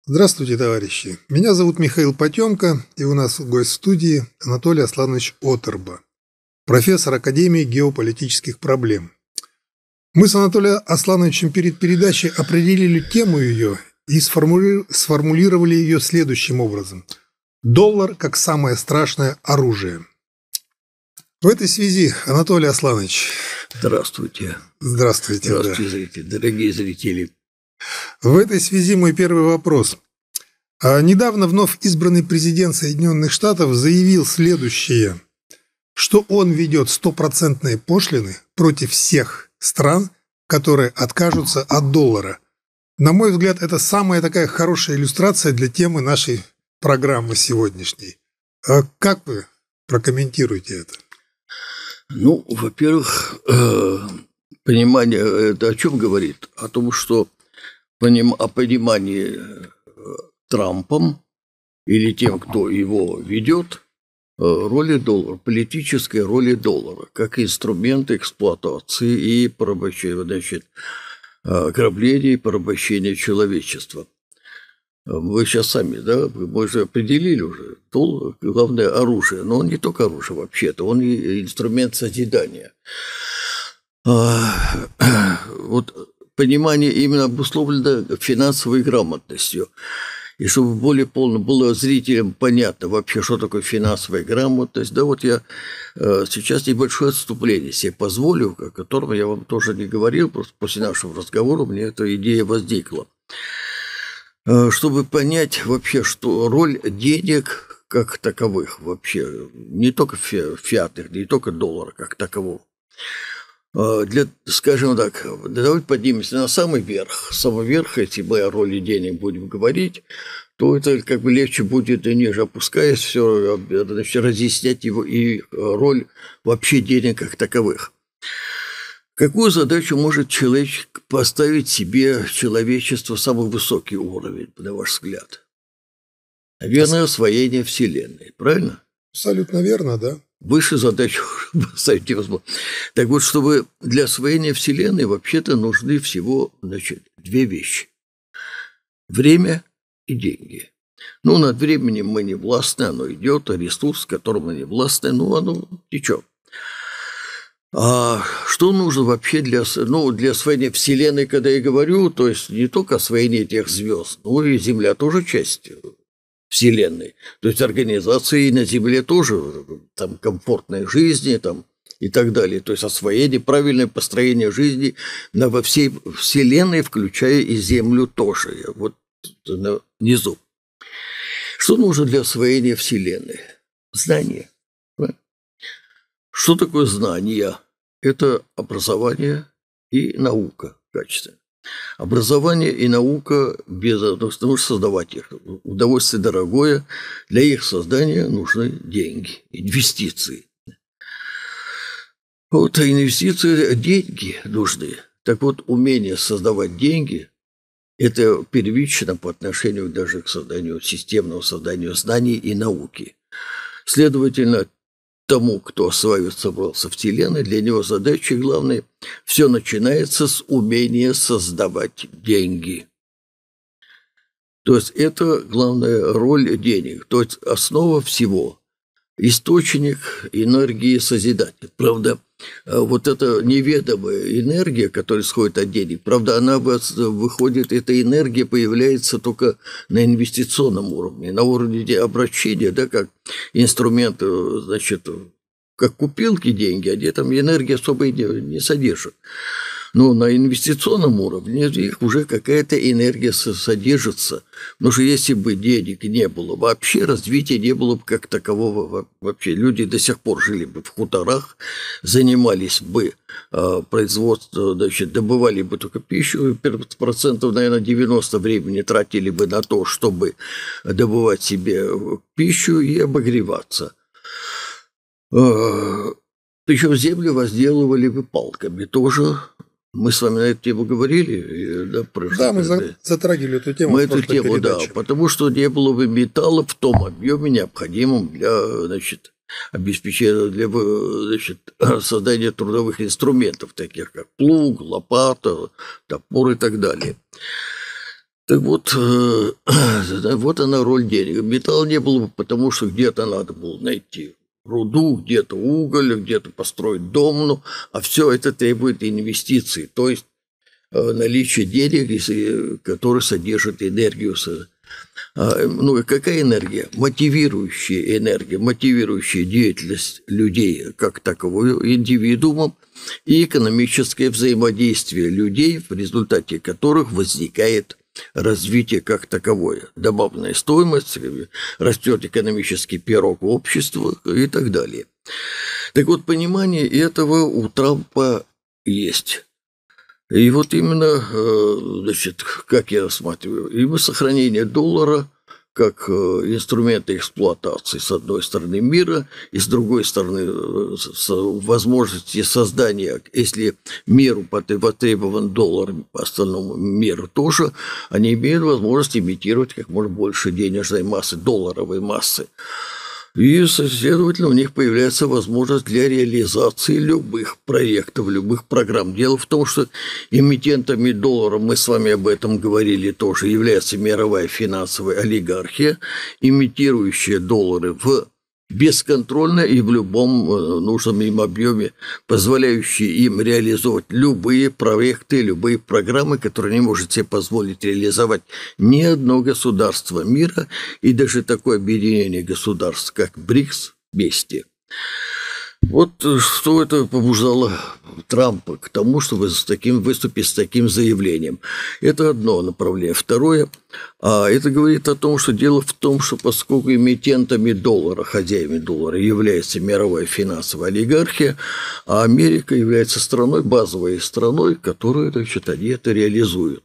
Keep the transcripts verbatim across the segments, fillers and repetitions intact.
Здравствуйте, товарищи. Меня зовут Михаил Потемко, и у нас гость в студии Анатолий Асланович Оторба, профессор Академии геополитических проблем. Мы с Анатолием Аслановичем перед передачей определили тему ее и сформули... сформулировали ее следующим образом. Доллар как самое страшное оружие. В этой связи, Анатолий Асланович. Здравствуйте. Здравствуйте. Здравствуйте, да. зрители, дорогие зрители. В этой связи мой первый вопрос. А недавно вновь избранный президент Соединенных Штатов заявил следующее, что он ведет стопроцентные пошлины против всех стран, которые откажутся от доллара. На мой взгляд, это самая такая хорошая иллюстрация для темы нашей программы сегодняшней. А как вы прокомментируете это? Ну, во-первых, понимание, это о чем говорит? О том, что о понимании Трампом или тем, кто его ведет, роли доллара, политической роли доллара, как инструмент эксплуатации и порабощения, значит, ограбления и порабощения человечества. Вы сейчас сами, да, мы же определили уже, доллар – главное оружие, но он не только оружие вообще-то, он и инструмент созидания. Вот понимание именно обусловлено финансовой грамотностью. И чтобы более полно было зрителям понятно вообще, что такое финансовая грамотность, да, вот я э, сейчас небольшое отступление себе позволю, о котором я вам тоже не говорил, просто после нашего разговора мне эта идея возникла. Э, чтобы понять вообще, что роль денег как таковых вообще, не только фи фиатных, не только доллара как такового, для, скажем так, давайте поднимемся на самый верх. Самый верх, если мы о роли денег будем говорить, то это как бы легче будет, ниже опускаясь, все, значит, разъяснять его и роль вообще денег как таковых. Какую задачу может человек поставить себе человечество самый высокий уровень, на ваш взгляд? Наверное, освоение Вселенной, правильно? Абсолютно верно, да. Выше задачу поставить невозможно. Так вот, чтобы для освоения Вселенной вообще-то нужны всего, значит, две вещи. Время и деньги. Ну, над временем мы не властны, оно идет, а ресурс, которым мы не властны, ну, оно течет. А что нужно вообще для, ну, для освоения Вселенной, когда я говорю, то есть не только освоение тех звезд, но и Земля тоже часть Вселенной. То есть организации на Земле тоже, там, комфортной жизни там, и так далее. То есть освоение, правильное построение жизни на, во всей Вселенной, включая и Землю тоже. Вот внизу. Что нужно для освоения Вселенной? Знание. Что такое знание? Это образование и наука качественная. Образование и наука без нужно создавать их. Удовольствие дорогое. Для их создания нужны деньги, инвестиции. Вот инвестиции, деньги нужны. Так вот, умение создавать деньги – это первично по отношению даже к созданию системного созданию знаний и науки. Следовательно, тому, кто осваивается в Вселенной, для него задача главная – все начинается с умения создавать деньги. То есть это главная роль денег, то есть основа всего, источник энергии созидания. Правда, вот эта неведомая энергия, которая исходит от денег, правда, она выходит, эта энергия появляется только на инвестиционном уровне, на уровне обращения, да, как инструмент, значит, как купилки деньги, а где там энергия особо не, не содержит. Но на инвестиционном уровне их уже какая-то энергия содержится. Потому что если бы денег не было, вообще развития не было бы как такового. Вообще люди до сих пор жили бы в хуторах, занимались бы э, производством, значит, добывали бы только пищу, процентов, наверное, девяносто времени тратили бы на то, чтобы добывать себе пищу и обогреваться. Э, причем землю возделывали бы палками тоже. Мы с вами на эту тему говорили. Да, да мы за, затрагивали эту тему. Мы эту тему, да, потому что не было бы металла в том объеме, необходимом для, значит, обеспечения, для, значит, создания трудовых инструментов, таких как плуг, лопата, топор и так далее. Так вот, э, вот она роль денег. Металла не было бы, потому что где-то надо было найти руду, где-то уголь, где-то построить дом, ну, а все это требует инвестиций, то есть э, наличие денег, которые содержат энергию. А, ну, какая энергия? Мотивирующая энергия, мотивирующая деятельность людей как таковую, индивидуумом, и экономическое взаимодействие людей, в результате которых возникает развитие как таковое. Добавленная стоимость, растет экономический пирог общества и так далее. Так вот, понимание этого у Трампа есть. И вот именно, значит, как я рассматриваю, именно сохранение доллара как инструмента эксплуатации, с одной стороны, мира, и с другой стороны, возможности создания, если миру потребован доллар, остальному миру тоже, они имеют возможность имитировать как можно больше денежной массы, долларовой массы. И, следовательно, у них появляется возможность для реализации любых проектов, любых программ. Дело в том, что эмитентами доллара, мы с вами об этом говорили тоже, является мировая финансовая олигархия, имитирующая доллары в бесконтрольно и в любом нужном им объеме, позволяющие им реализовать любые проекты, любые программы, которые не может себе позволить реализовать ни одно государство мира, и даже такое объединение государств, как БРИКС, вместе. Вот что это побуждало Трампа к тому, чтобы с таким, выступить с таким заявлением. Это одно направление. Второе, а это говорит о том, что дело в том, что поскольку эмитентами доллара, хозяевами доллара является мировая финансовая олигархия, а Америка является страной, базовой страной, которую, значит, они это реализуют.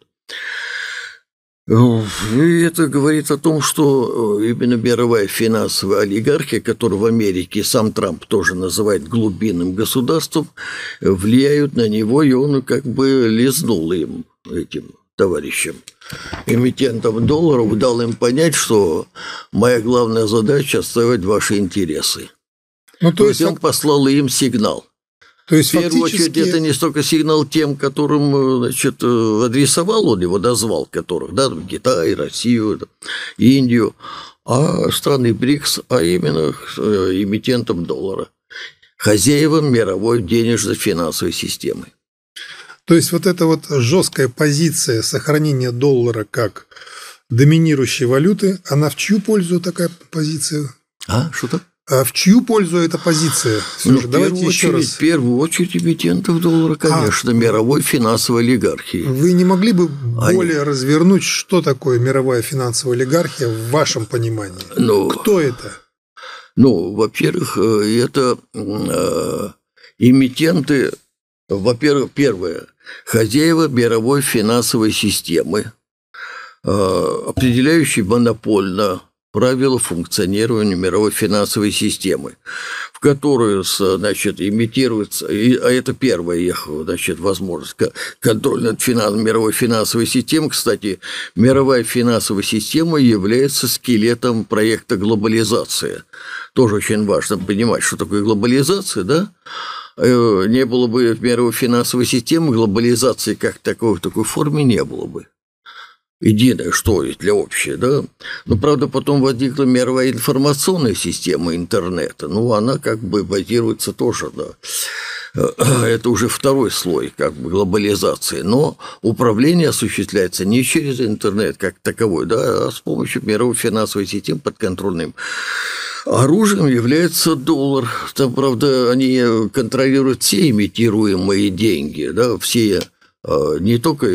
И это говорит о том, что именно мировая финансовая олигархия, которую в Америке сам Трамп тоже называет глубинным государством, влияют на него, и он как бы лизнул им, этим товарищам, эмитентам долларов, дал им понять, что моя главная задача – отстаивать ваши интересы. Ну, то, то есть он послал им сигнал. То есть, в первую фактически... очередь, это не столько сигнал тем, которым, значит, адресовал он его, дозвал которых, да, Китай, Россию, Индию, а страны БРИКС, а именно эмитентам доллара, хозяевам мировой денежно-финансовой системы. То есть, вот эта вот жесткая позиция сохранения доллара как доминирующей валюты, она в чью пользу такая позиция? А, что-то? А в чью пользу эта позиция? Ну, в, Давайте первую еще очередь, раз. в первую очередь эмитентов доллара, конечно, а, мировой финансовой олигархии. Вы не могли бы более Они... развернуть, что такое мировая финансовая олигархия в вашем понимании? Ну, кто это? Ну, во-первых, это э, эмитенты, во-первых, первое, хозяева мировой финансовой системы, э, определяющие монопольно правила функционирования мировой финансовой системы, в которую, значит, имитируется, а это первая их, значит, возможность, контроль над финанс, мировой финансовой системой. Кстати, мировая финансовая система является скелетом проекта глобализации. Тоже очень важно понимать, что такое глобализация, да? Не было бы мировой финансовой системы, глобализации как такой, в такой форме не было бы. Единое, что для общего, да. Но, правда, потом возникла мировая информационная система интернета. Ну, она как бы базируется тоже, да. Это уже второй слой как бы глобализации. Но управление осуществляется не через интернет как таковой, да, а с помощью мировой финансовой системы подконтрольным. Оружием является доллар. Там, правда, они контролируют все имитируемые деньги, да, все... не только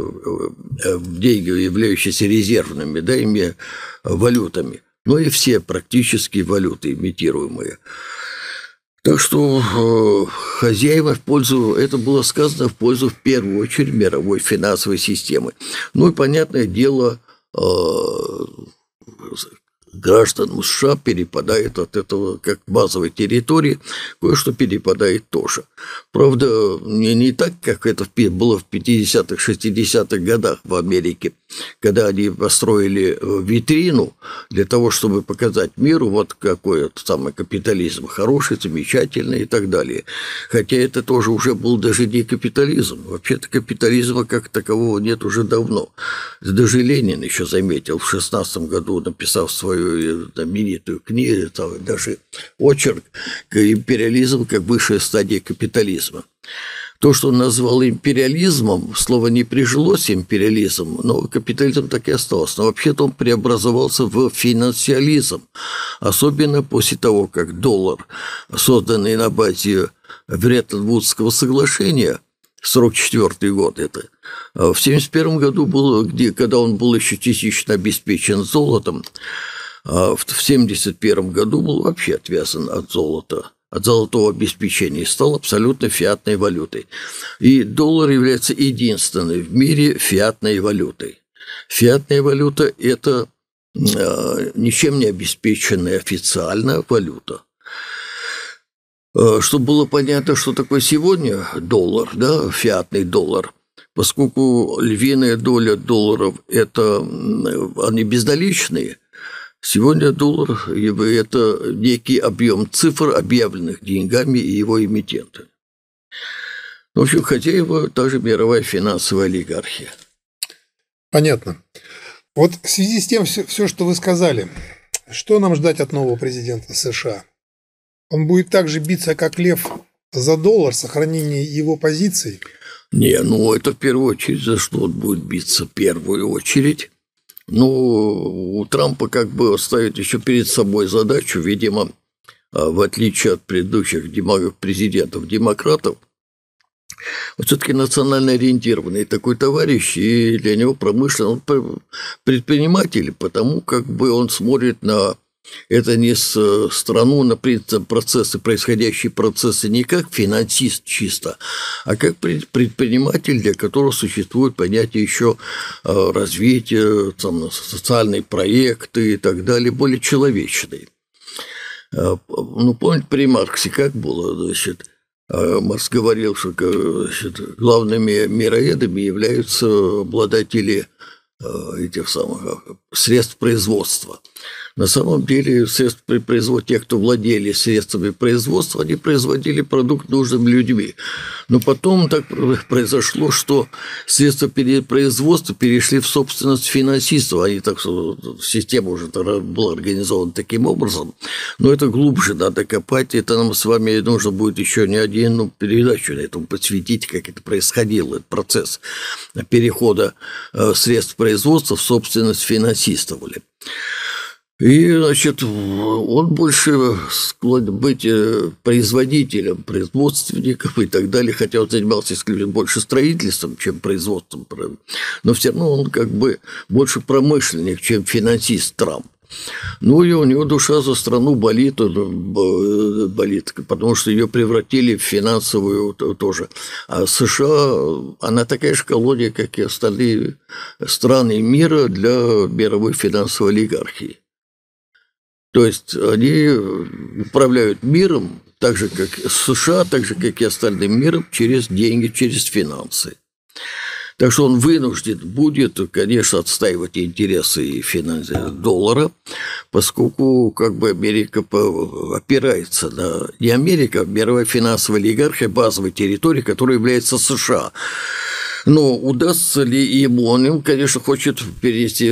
деньги, являющиеся резервными, да, ими валютами, но и все практически валюты имитируемые. Так что хозяева в пользу, это было сказано в пользу в первую очередь мировой финансовой системы. Ну и понятное дело, гражданам США перепадает от этого как базовой территории, кое-что перепадает тоже. Правда, не, не так, как это было в пятидесятых, шестидесятых годах в Америке, когда они построили витрину для того, чтобы показать миру, вот какой это самый капитализм, хороший, замечательный и так далее. Хотя это тоже уже был даже не капитализм. Вообще-то капитализма как такового нет уже давно. Даже Ленин еще заметил в шестнадцатом году, написав свою знаменитую книгу, там, даже очерк, империализм как высшая стадия капитализма. То, что он назвал империализмом, слово не прижилось, империализм, но капитализм так и остался. Но вообще-то он преобразовался в финансиализм, особенно после того, как доллар, созданный на базе Бреттон-Вудского соглашения, сорок четвёртый год это, в семьдесят первом году, было, где, когда он был еще частично обеспечен золотом, а в семьдесят первом году был вообще отвязан от золота, от золотого обеспечения, и стал абсолютно фиатной валютой. И доллар является единственной в мире фиатной валютой. Фиатная валюта – это э, ничем не обеспеченная официальная валюта. Чтобы было понятно, что такое сегодня доллар, да, фиатный доллар, поскольку львиная доля долларов – это они безналичные, сегодня доллар – это некий объем цифр, объявленных деньгами и его эмитентами. В общем, хозяева – та же мировая финансовая олигархия. Понятно. Вот в связи с тем, все, все, что вы сказали, что нам ждать от нового президента США? Он будет так же биться, как лев, за доллар, сохранение его позиций? Не, ну это в первую очередь, за что он будет биться в первую очередь. Ну, у Трампа как бы ставит еще перед собой задачу, видимо, в отличие от предыдущих президентов-демократов, вот все-таки национально ориентированный такой товарищ, и для него промышленный предприниматель, потому как бы он смотрит на это не с страну, на принцип процессы, происходящие процессы не как финансист чисто, а как предприниматель, для которого существует понятие еще развития, там, социальные проекты и так далее, более человечные. Ну, помните, при Марксе как было, значит, Маркс говорил, что, значит, главными мироедами являются обладатели этих самых средств производства. На самом деле, средств производства, те, кто владели средствами производства, они производили продукт нужным людьми. Но потом так произошло, что средства производства перешли в собственность финансистов. Они так что система уже была организована таким образом. Но это глубже надо копать. Это нам с вами нужно будет еще не одну передачу на этом посвятить, как это происходило, этот процесс перехода средств производства в собственность финансистов. И, значит, он больше склонен быть производителем, производственником и так далее, хотя он занимался исключительно больше строительством, чем производством, но все равно он как бы больше промышленник, чем финансист Трамп. Ну, и у него душа за страну болит, болит, потому что ее превратили в финансовую тоже. А США, она такая же колония, как и остальные страны мира для мировой финансовой олигархии. То есть они управляют миром так же, как США, так же, как и остальным миром, через деньги, через финансы. Так что он вынужден будет, конечно, отстаивать интересы доллара, поскольку как бы Америка опирается на... Не Америка, а мировая финансовая олигархия, базовой территории, которая является США. Но удастся ли ему? Он, конечно, хочет перенести...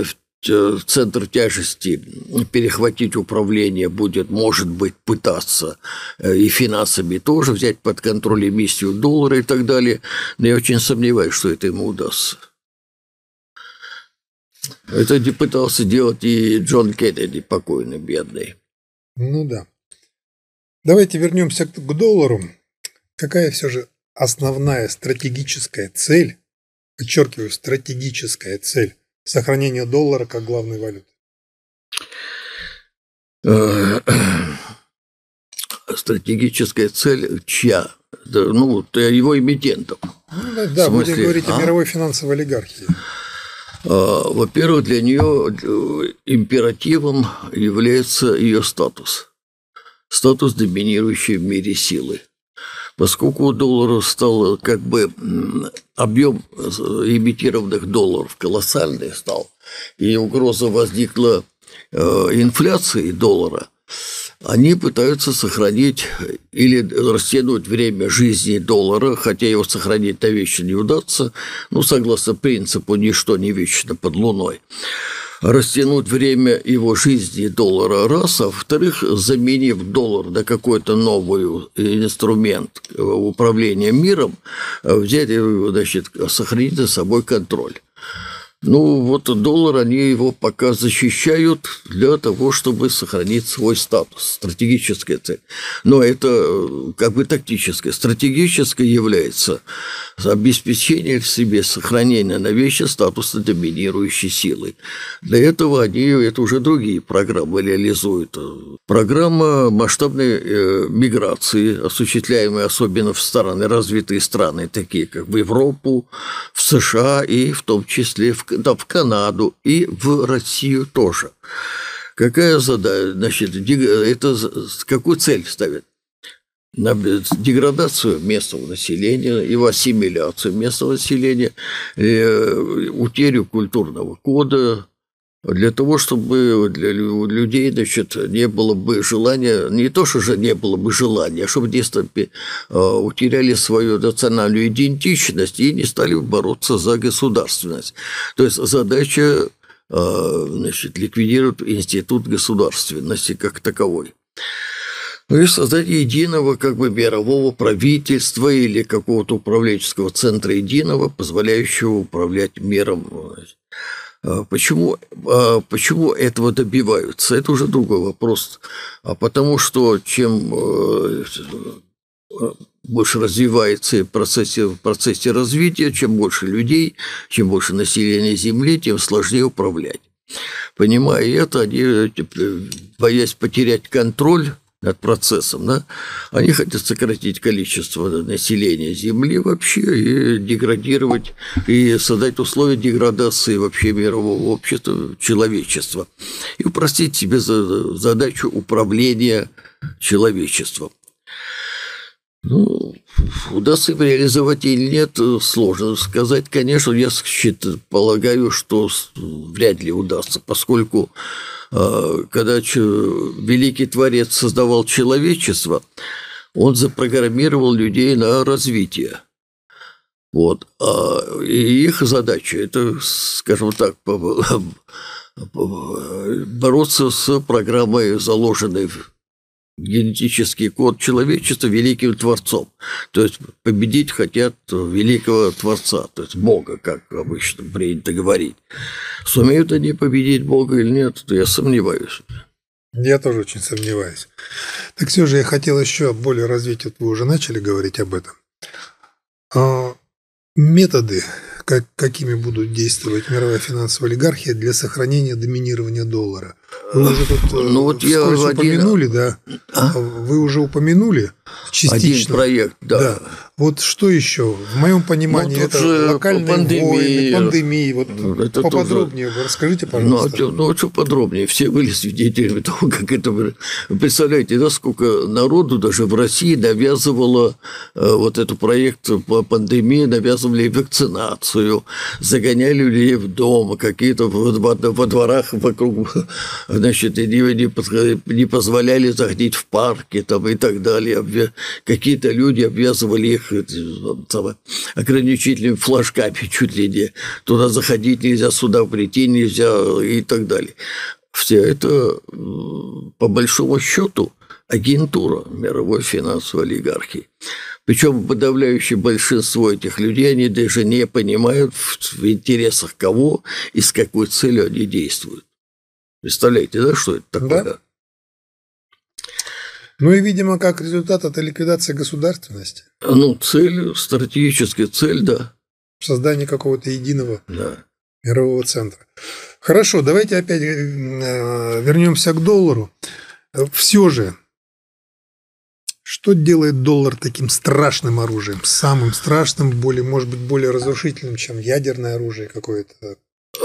центр тяжести, перехватить управление будет, может быть, пытаться и финансами тоже взять под контроль эмиссию доллара и так далее. Но я очень сомневаюсь, что это ему удастся. Это пытался делать и Джон Кеннеди, покойный, бедный. Ну да. Давайте вернемся к доллару. Какая все же основная стратегическая цель, подчеркиваю, стратегическая цель сохранение доллара как главной валюты? Стратегическая цель чья? Ну, его эмитентов. Ну, да, да, будем говорить а? о мировой финансовой олигархии. Во-первых, для нее императивом является ее статус. Статус доминирующей в мире силы. Поскольку у доллара стал как бы объем эмитированных долларов колоссальный стал, и угроза возникла инфляции доллара, они пытаются сохранить или растянуть время жизни доллара, хотя его сохранить навечно не удастся, ну, согласно принципу «ничто не вечно под луной». Растянуть время его жизни доллара раз, а во-вторых, заменив доллар на какой-то новый инструмент управления миром, взять, значит, сохранить за собой контроль. Ну, вот доллар, они его пока защищают для того, чтобы сохранить свой статус. Стратегическая цель. Но это как бы тактическая. Стратегической является обеспечение в себе сохранения новейшего статуса доминирующей силы. Для этого они, это уже другие программы реализуют. Программа масштабной миграции, осуществляемая особенно в страны, развитые страны, такие как в Европу, в США и в том числе в Да, в Канаду и в Россию тоже. Какая задача? Значит, это какую цель ставит? На деградацию местного населения, его ассимиляцию местного населения, утерю культурного кода, для того, чтобы для людей, значит, не было бы желания, не то, что же не было бы желания, а чтобы они утеряли свою национальную идентичность и не стали бороться за государственность. То есть задача, значит, ликвидировать институт государственности как таковой. Ну и создать единого как бы мирового правительства или какого-то управленческого центра единого, позволяющего управлять миром. Почему, почему этого добиваются? Это уже другой вопрос. А потому что чем больше развивается процесс, в процессе развития, чем больше людей, чем больше населения Земли, тем сложнее управлять. Понимая это, они, боясь потерять контроль над процессом, да, они хотят сократить количество населения Земли вообще и деградировать, и создать условия деградации вообще мирового общества, человечества, и упростить себе задачу управления человечеством. Ну, удастся им реализовать или нет, сложно сказать. Конечно, я считаю, полагаю, что вряд ли удастся, поскольку когда великий Творец создавал человечество, он запрограммировал людей на развитие. Вот. И их задача – это, скажем так, бороться с программой, заложенной в генетический код человечества великим Творцом. То есть победить хотят великого Творца, то есть Бога, как обычно принято говорить. Сумеют они победить Бога или нет, то я сомневаюсь. Я тоже очень сомневаюсь. Так все же я хотел еще более развить, вот вы уже начали говорить об этом. А методы, как, какими будут действовать мировая финансовая олигархия для сохранения доминирования доллара. Вы уже тут ну, вот я упомянули, один... да? А? Вы уже упомянули частично. Один проект, да. да. Вот что еще? В моем понимании ну, это локальные пандемии, войны, пандемии. Вот это поподробнее тоже... расскажите, пожалуйста. Ну, ну, что подробнее? Все были свидетелями того, как это... Вы представляете, да, сколько народу даже в России навязывало вот этот проект по пандемии, навязывали вакцинацию, загоняли людей в дом, какие-то во дворах вокруг... Значит, не позволяли заходить в парки там, и так далее. Какие-то люди обвязывали их там, ограничительными флажками чуть ли не. Туда заходить нельзя, сюда прийти нельзя и так далее. Все это, по большому счету, агентура мировой финансовой олигархии. Причем подавляющее большинство этих людей, они даже не понимают, в интересах кого и с какой целью они действуют. Представляете, да, что это такое? Да. Ну и, видимо, как результат это ликвидация государственности. Ну, цель, стратегическая цель, да. Создание какого-то единого да. мирового центра. Хорошо, давайте опять вернемся к доллару. Все же, что делает доллар таким страшным оружием? Самым страшным, более, может быть, более разрушительным, чем ядерное оружие какое-то?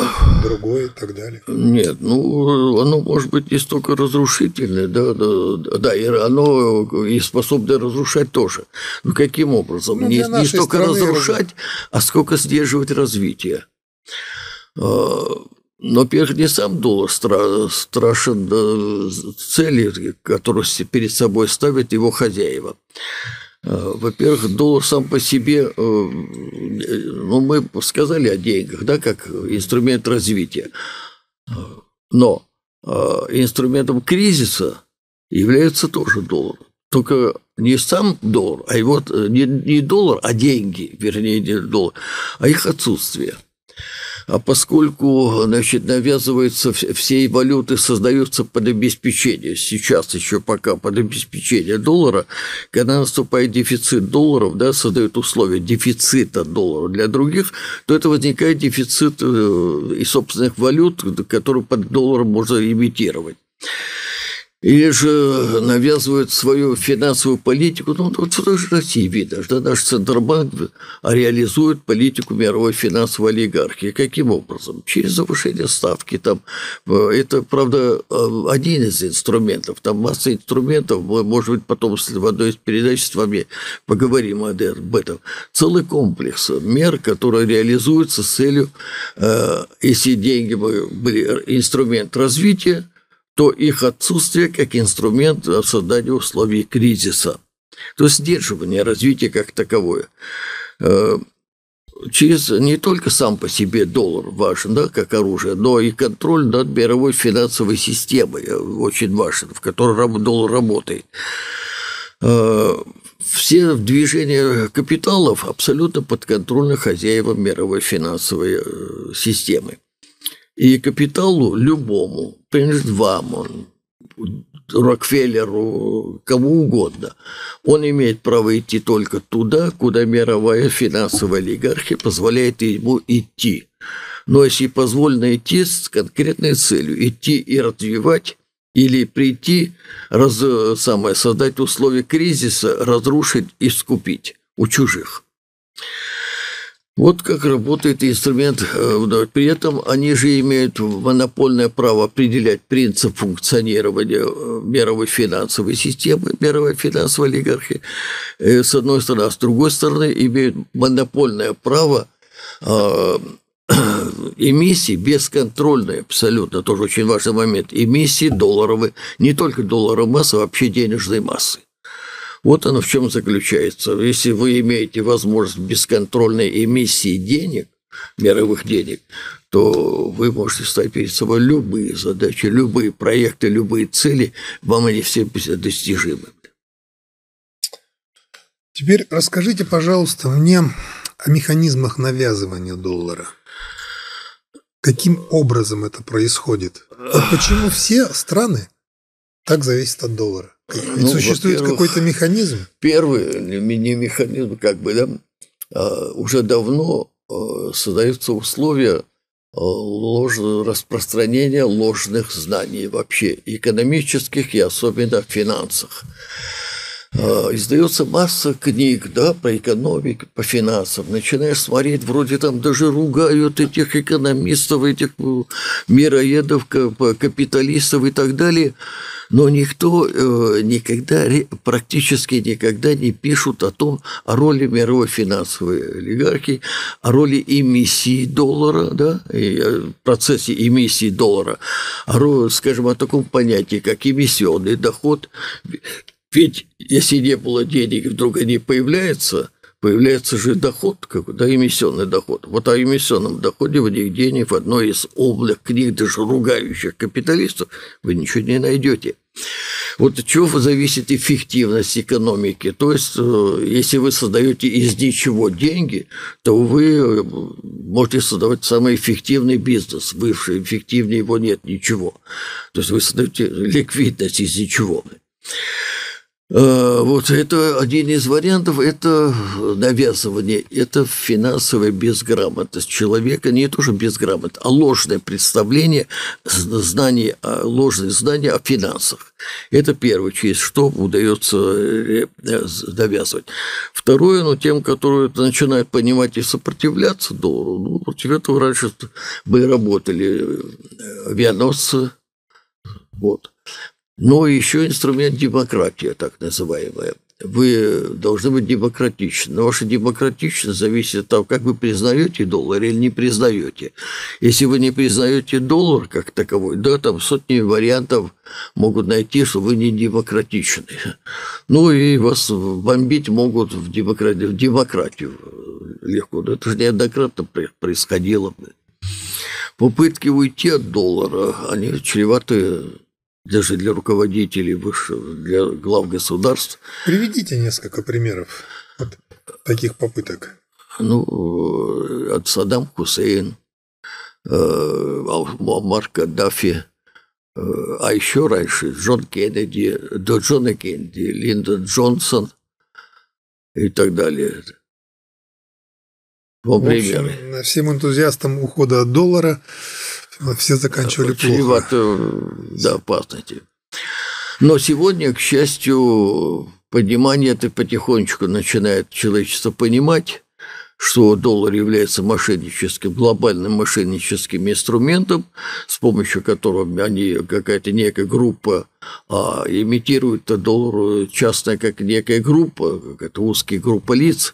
другое и так далее. Нет, ну, оно может быть не столько разрушительное, да, да, да, и оно и способно разрушать тоже. Но каким образом? Ну, не, не столько разрушать, а сколько сдерживать развитие. Но, во-первых, не сам доллар стра- страшен, да, цели, которые перед собой ставят его хозяева. Во-первых, доллар сам по себе, ну, мы сказали о деньгах, да, как инструмент развития. Но инструментом кризиса является тоже доллар. Только не сам доллар, а его, не, не доллар, а деньги, вернее, не доллар, а их отсутствие. А поскольку, значит, навязываются все валюты, создаются под обеспечение, сейчас еще пока под обеспечение доллара, когда наступает дефицит долларов, да, создают условия дефицита долларов для других, то это возникает дефицит и собственных валют, которые под долларом можно имитировать. Или же навязывают свою финансовую политику. Ну, вот в той же России видно, что наш Центробанк реализует политику мировой финансовой олигархии. Каким образом? Через завышение ставки. Там, это, правда, один из инструментов. Там масса инструментов. Мы, может быть, потом в одной из передач с вами поговорим об этом. Целый комплекс мер, которые реализуются с целью, если деньги были инструмент развития, то их отсутствие как инструмент создания условий кризиса. То есть сдерживание развития как таковое. Через не только сам по себе доллар важен, да, как оружие, но и контроль над мировой финансовой системой очень важен, в которой доллар работает. Все движения капиталов абсолютно подконтрольны хозяевам мировой финансовой системы. И капиталу любому, принадлежит вам, Рокфеллеру, кому угодно, он имеет право идти только туда, куда мировая финансовая олигархия позволяет ему идти. Но если позволено идти с конкретной целью, идти и развивать, или прийти, раз, самое, создать условия кризиса, разрушить и скупить у чужих. Вот как работает инструмент. При этом они же имеют монопольное право определять принцип функционирования мировой финансовой системы, мировой финансовой олигархии, с одной стороны, а с другой стороны имеют монопольное право эмиссии, бесконтрольные абсолютно, тоже очень важный момент, эмиссии долларовой, не только долларовой массы, а вообще денежной массы. Вот оно в чем заключается. Если вы имеете возможность бесконтрольной эмиссии денег, мировых денег, то вы можете ставить перед собой любые задачи, любые проекты, любые цели, вам они все достижимы. Теперь расскажите, пожалуйста, мне о механизмах навязывания доллара. Каким образом это происходит? Вот почему все страны так зависят от доллара? Ведь ну, существует какой-то механизм? Первый не механизм, как бы, да, уже давно создаются условия ложного распространения ложных знаний вообще, экономических и особенно в финансах. Издается масса книг, да, про экономику, по финансам. Начинаешь смотреть, вроде там даже ругают этих экономистов, этих мироедов, капиталистов и так далее. Но никто никогда, практически никогда не пишут о том, о роли мировой финансовой олигархии, о роли эмиссии доллара, да, в процессе эмиссии доллара, о, скажем, о таком понятии, как эмиссионный доход. Ведь если не было денег, вдруг они появляются, появляется же доход, да, эмиссионный доход. Вот о эмиссионном доходе в них денег в одной из областных книг, даже ругающих капиталистов, вы ничего не найдете. Вот от чего зависит эффективность экономики. То есть, если вы создаете из ничего деньги, то вы можете создавать самый эффективный бизнес. Выше эффективнее его нет ничего. То есть, вы создаете ликвидность из ничего. Вот это один из вариантов, это навязывание, это финансовая безграмотность человека, не тоже безграмотность, а ложное представление, знание, ложные знания о финансах. Это первое, через что удается навязывать. Второе, ну, тем, которые начинают понимать и сопротивляться доллару, ну, против этого раньше бы работали авианосцы, вот. Но еще инструмент демократия, так называемая. Вы должны быть демократичны. Но ваша демократичность зависит от того, как вы признаете доллар или не признаете. Если вы не признаете доллар как таковой, да, там сотни вариантов могут найти, что вы не демократичны. Ну и вас бомбить могут в демократию, в демократию легко. Это же неоднократно происходило. Попытки уйти от доллара, они чреваты даже для руководителей высших, для глав государств. Приведите несколько примеров вот таких попыток. Ну, от Саддам Хусейн, Муаммар Каддафи, а еще раньше Джон Кеннеди, до Джона Кеннеди, Линдон Джонсон и так далее. В общем, всем энтузиастам ухода от доллара все заканчивали плохо. Да, опасности. Но сегодня, к счастью, понимание это потихонечку начинает человечество понимать, что доллар является мошенническим, глобальным мошенническим инструментом, с помощью которого они, какая-то некая группа, а, имитирует доллар частная как некая группа, какая-то узкая группа лиц.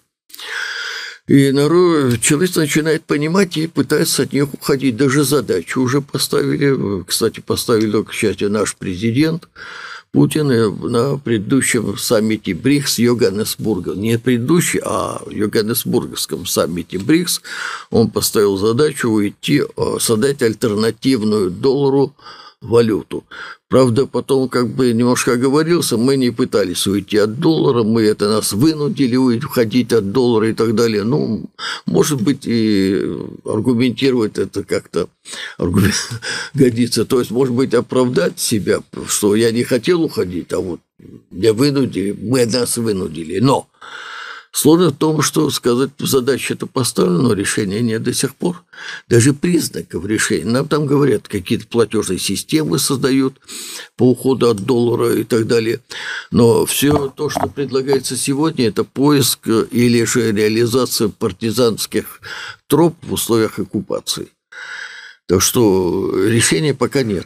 И народ, человек начинает понимать и пытается от них уходить. Даже задачу уже поставили, кстати, поставили, к счастью, наш президент Путин на предыдущем саммите БРИКС Йоханнесбурга. Не предыдущий, а в Йоханнесбургском саммите БРИКС он поставил задачу уйти, создать альтернативную доллару валюту. Правда, потом как бы немножко оговорился, мы не пытались уйти от доллара, мы это нас вынудили уходить от доллара и так далее. Ну, может быть, и аргументировать это как-то годится. То есть, может быть, оправдать себя, что я не хотел уходить, а вот меня вынудили, мы нас вынудили. Но сложно в том, что сказать, задача это поставлена, но решения нет до сих пор. Даже признаков решения. Нам там говорят, какие-то платежные системы создают по уходу от доллара и так далее. Но все то, что предлагается сегодня, это поиск или же реализация партизанских троп в условиях оккупации. Так что решения пока нет.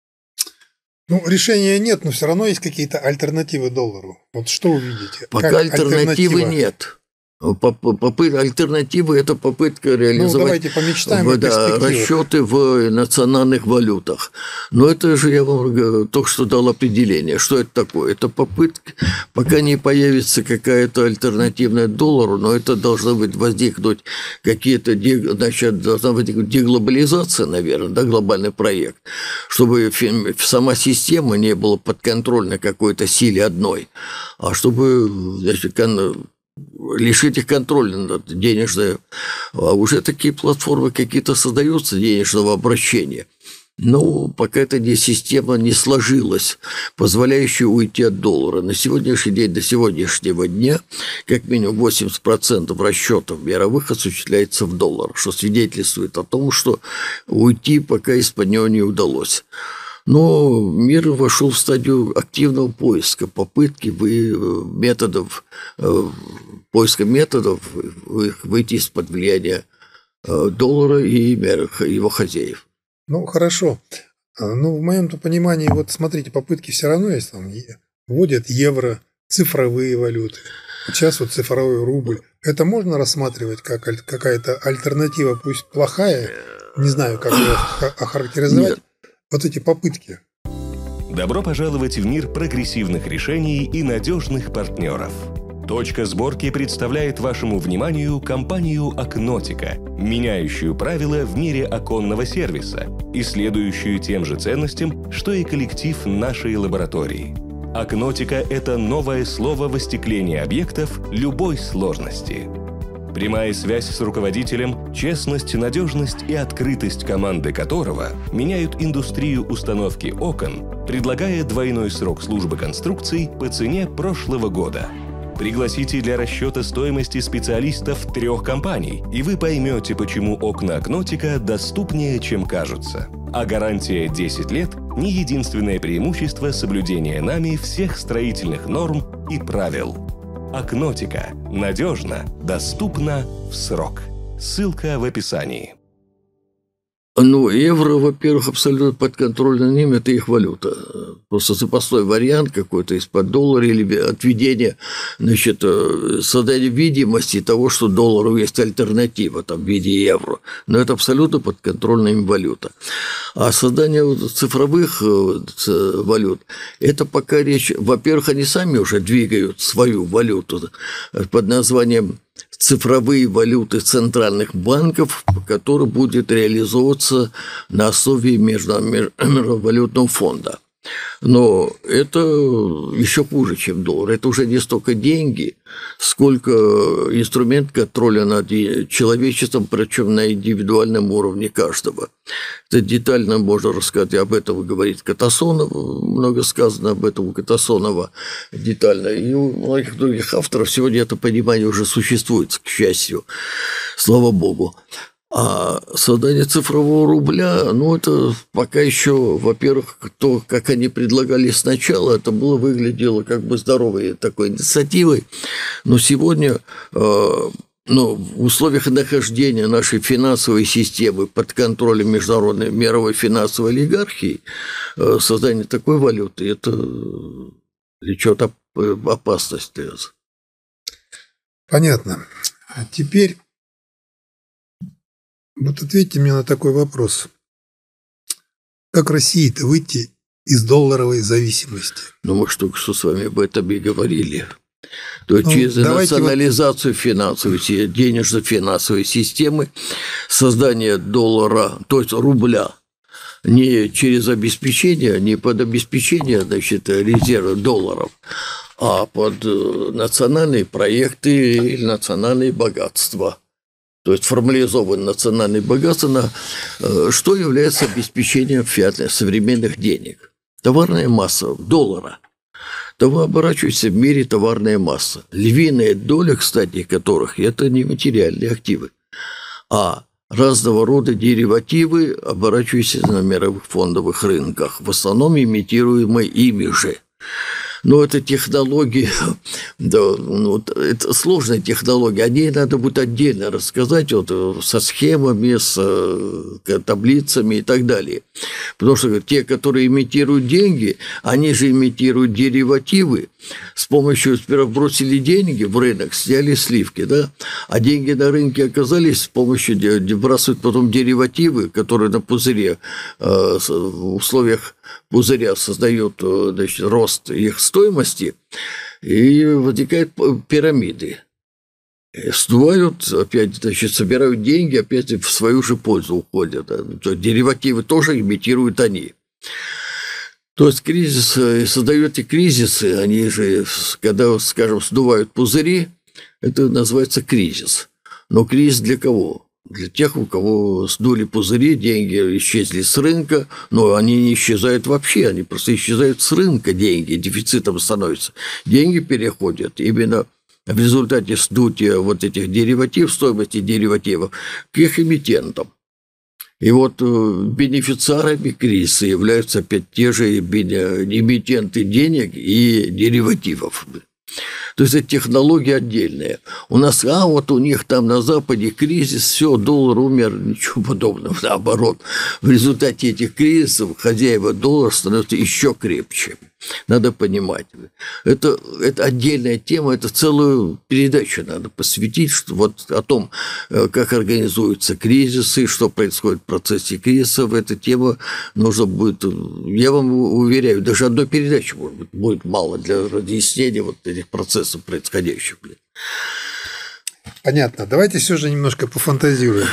Ну, решения нет, но все равно есть какие-то альтернативы доллару. Вот что вы видите? Пока как альтернативы нет. Попытка, альтернатива – это попытка реализовать, ну, давайте помечтаем в, да, расчеты в национальных валютах. Но это же я вам только что дал определение. Что это такое? Это попытка, пока не появится какая-то альтернативная доллару, но это должно быть возникнуть какие-то, значит, должна возникнуть деглобализация, наверное, да, глобальный проект, чтобы сама система не была подконтрольна какой-то силе одной, а чтобы, значит, лишить их контроля над денежной. А уже такие платформы какие-то создаются денежного обращения. Но пока эта система не сложилась, позволяющая уйти от доллара. На сегодняшний день, до сегодняшнего дня, как минимум восемьдесят процентов расчетов мировых осуществляется в долларах, что свидетельствует о том, что уйти пока из-под него не удалось. Но мир вошел в стадию активного поиска, попытки методов, поиска методов выйти из-под влияния доллара и его хозяев. Ну, хорошо. Ну, в моем-то понимании, вот смотрите, попытки все равно есть. Там вводят евро, цифровые валюты. Сейчас вот цифровой рубль. Это можно рассматривать как какая-то альтернатива, пусть плохая, не знаю, как ее охарактеризовать. Нет. Вот эти попытки. Добро пожаловать в мир прогрессивных решений и надежных партнеров. Точка сборки представляет вашему вниманию компанию Акнотика, меняющую правила в мире оконного сервиса и следующую тем же ценностям, что и коллектив нашей лаборатории. Акнотика – это новое слово в остеклении объектов любой сложности. Прямая связь с руководителем, честность, надежность и открытость команды которого меняют индустрию установки окон, предлагая двойной срок службы конструкций по цене прошлого года. Пригласите для расчета стоимости специалистов трех компаний, и вы поймете, почему окна Акнотика доступнее, чем кажутся. А гарантия десять лет – не единственное преимущество соблюдения нами всех строительных норм и правил. Акнотика. Надежно, доступно, в срок. Ссылка в описании. Ну, евро, во-первых, абсолютно подконтрольно ним, это их валюта. Просто запасной вариант какой-то из-под доллара или отведение, значит, создание видимости того, что доллару есть альтернатива там, в виде евро. Но это абсолютно подконтрольная им валюта. А создание цифровых валют, это пока речь... Во-первых, они сами уже двигают свою валюту под названием цифровые валюты центральных банков, который будет реализовываться на основе Международного валютного фонда. Но это еще хуже, чем доллар. Это уже не столько деньги, сколько инструмент контроля над человечеством, причем на индивидуальном уровне каждого. Это детально можно рассказать, об этом говорит Катасонов, много сказано об этом у Катасонова детально. И у многих других авторов сегодня это понимание уже существует, к счастью, слава богу. А создание цифрового рубля, ну, это пока еще, во-первых, то, как они предлагали сначала, это было выглядело как бы здоровой такой инициативой, но сегодня, э, ну, в условиях нахождения нашей финансовой системы под контролем международной мировой финансовой олигархии, э, создание такой валюты, это влечет опасность. Понятно. А теперь... Вот ответьте мне на такой вопрос. Как России-то выйти из долларовой зависимости? Ну, мы же только что с вами об этом и говорили. То есть, ну, через национализацию вот... финансовой, денежно-финансовой системы, создание доллара, то есть рубля, не через обеспечение, не под обеспечение, значит, резерва долларов, а под национальные проекты или национальные богатства. То есть формализовано национальное богатство, на, что является обеспечением фиатных современных денег. Товарная масса доллара. Товар оборачивается в мире товарная масса. Львиная доля, кстати, которых это не материальные активы, а разного рода деривативы, оборачивающиеся на мировых фондовых рынках, в основном имитируемые ими же. Но это технологии, да, ну, это сложная технология, о ней надо будет отдельно рассказать вот, со схемами, с таблицами и так далее. Потому что те, которые имитируют деньги, они же имитируют деривативы. С помощью, сперва бросили деньги в рынок, сняли сливки, да, а деньги на рынке оказались с помощью, выбрасывают потом деривативы, которые на пузыре, в условиях пузыря создают, значит, рост их стоимости, и возникают пирамиды. Сдувают, опять, значит, собирают деньги, опять в свою же пользу уходят. То деривативы тоже имитируют они. То есть кризис, создаете кризисы, они же, когда, скажем, сдувают пузыри, это называется кризис. Но кризис для кого? Для тех, у кого сдули пузыри, деньги исчезли с рынка, но они не исчезают вообще, они просто исчезают с рынка, деньги, дефицитом становятся. Деньги переходят именно в результате сдутия вот этих деривативов, стоимости деривативов, к их эмитентам. И вот бенефициарами кризиса являются опять те же эмитенты денег и деривативов. То есть это технология отдельная. У нас, а вот у них там на Западе кризис, все, доллар умер, ничего подобного. Наоборот, в результате этих кризисов хозяева доллара становятся еще крепче. Надо понимать. Это, это отдельная тема, это целую передачу надо посвятить, что вот о том, как организуются кризисы, что происходит в процессе кризисов. Эта тема нужно будет, я вам уверяю, даже одной передачи, может быть, будет мало для разъяснения вот этих процессов происходящих. Понятно. Давайте все же немножко пофантазируем.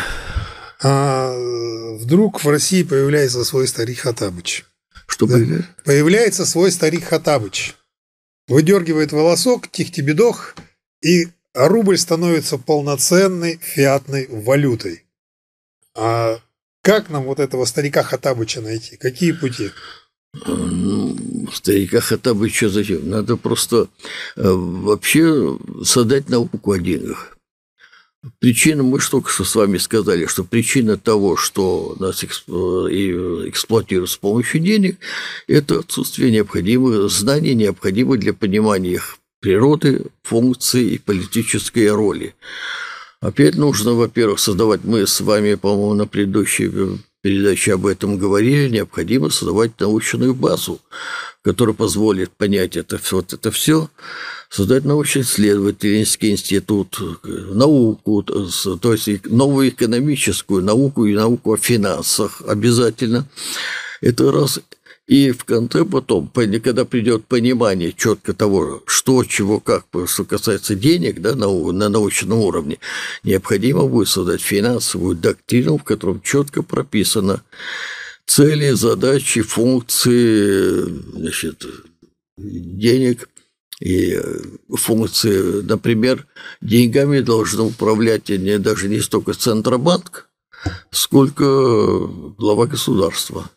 А вдруг в России появляется свой старик Хоттабыч. Что да? появляется? Появляется свой старик Хоттабыч. Выдергивает волосок, тих-тебедох, и рубль становится полноценной фиатной валютой. А как нам вот этого старика Хоттабыча найти? Какие пути? Ну, старика Хоттабыча зачем? Надо просто э, вообще создать науку о деньгах. Причина, мы же только что с вами сказали, что причина того, что нас эксплуатируют с помощью денег, это отсутствие необходимых знаний, необходимых для понимания их природы, функций и политической роли. Опять нужно, во-первых, создавать, мы с вами, по-моему, на предыдущей передаче об этом говорили, необходимо создавать научную базу, которая позволит понять это, вот это все, создать научно-исследовательский институт, науку, то есть новую экономическую науку и науку о финансах обязательно. Это раз. И в конце потом, когда придет понимание четко того, что, чего, как, что касается денег, да, на, на научном уровне, необходимо будет создать финансовую доктрину, в котором четко прописано цели, задачи, функции, значит, денег и функции. Например, деньгами должен управлять не, даже не столько Центробанк, сколько глава государства.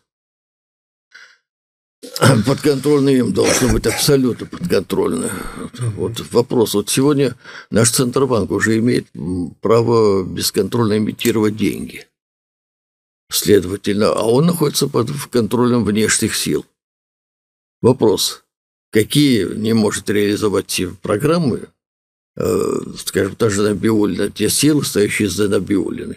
Подконтрольно им должно быть абсолютно подконтрольно. Вот вопрос. Вот сегодня наш Центробанк уже имеет право бесконтрольно имитировать деньги. Следовательно, а он находится под контролем внешних сил. Вопрос. Какие не может реализовать программы, э, скажем, та же Набиуллина, те силы, стоящие за Набиуллиной?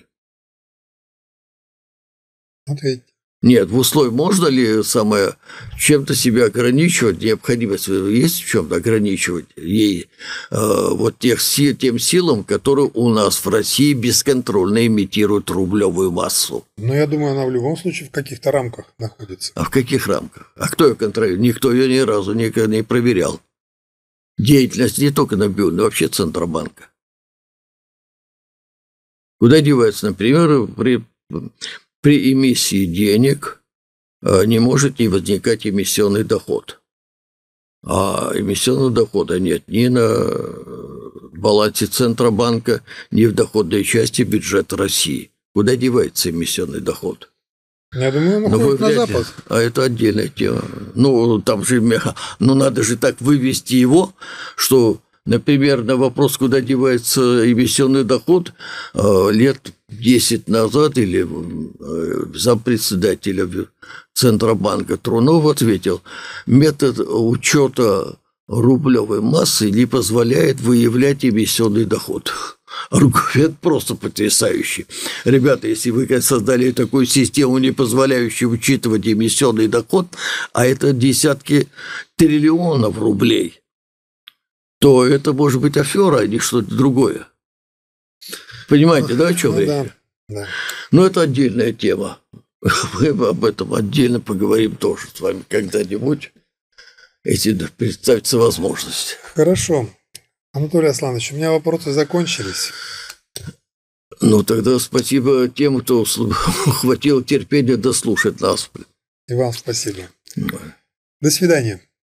Ответьте. Нет, в условиях можно ли самое чем-то себя ограничивать, необходимость есть в чем-то ограничивать ей э, вот тех сил, тем силам, которые у нас в России бесконтрольно имитируют рублевую массу. Но я думаю, она в любом случае в каких-то рамках находится. А в каких рамках? А кто ее контролирует? Никто ее ни разу никогда не проверял. Деятельность не только Набиуллиной, но вообще Центробанка. Куда девается, например, при... При эмиссии денег не может не возникать эмиссионный доход. А эмиссионного дохода нет ни на балансе Центробанка, ни в доходной части бюджета России. Куда девается эмиссионный доход? Я думаю, он уходит на Запад. А это отдельная тема. Ну, там же, ну, надо же так вывести его, что... Например, на вопрос, куда девается эмиссионный доход, лет десять назад или зампредседателя Центробанка Трунов ответил, метод учета рублевой массы не позволяет выявлять эмиссионный доход. Аргумент просто потрясающий. Ребята, если вы создали такую систему, не позволяющую учитывать эмиссионный доход, а это десятки триллионов рублей, то это может быть афера, а не что-то другое. Понимаете, да, о чем ну, речь? Да, да. Но это отдельная тема. Мы об этом отдельно поговорим тоже с вами когда-нибудь, если представится возможность. Хорошо. Анатолий Асланович, у меня вопросы закончились. Ну, тогда спасибо тем, кто хватило терпения дослушать нас. И вам спасибо. Да. До свидания.